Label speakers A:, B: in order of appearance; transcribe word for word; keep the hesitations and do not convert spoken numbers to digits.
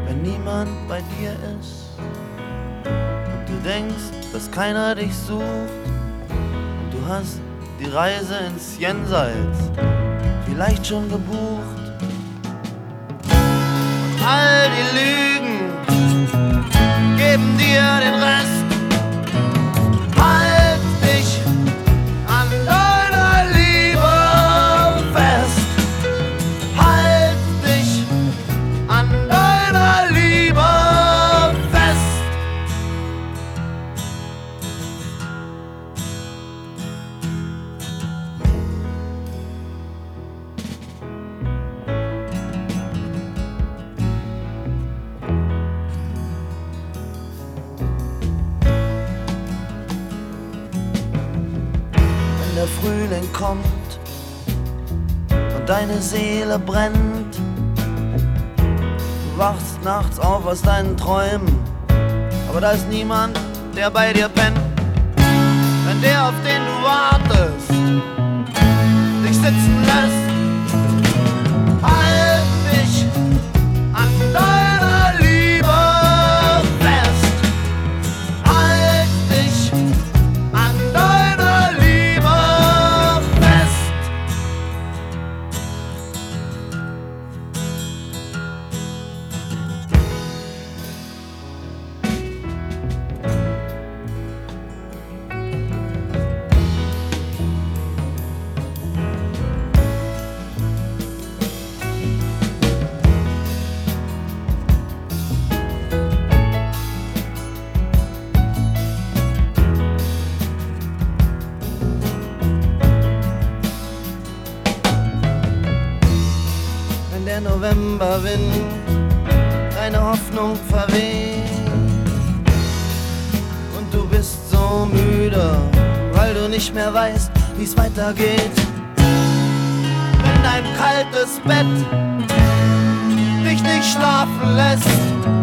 A: wenn niemand bei dir ist und du denkst, dass keiner dich sucht und du hast die Reise ins Jenseits vielleicht schon gebucht und all die Lügen geben dir den Rest. Halt dich an deiner Liebe fest. Halt dich an deiner Liebe fest. Wenn der Frühling kommt und deine Seele brennt, du wachst nachts auf aus deinen Träumen, aber da ist niemand, der bei dir pennt. Wenn der, auf den du wartest, dich sitzen lässt, halt dich an deiner Liebe fest. Halt dich an deiner Liebe fest. Wenn der Novemberwind deine Hoffnung verweht und du bist so müde, weil du nicht mehr weißt, wie's weitergeht. Wenn dein kaltes Bett dich nicht schlafen lässt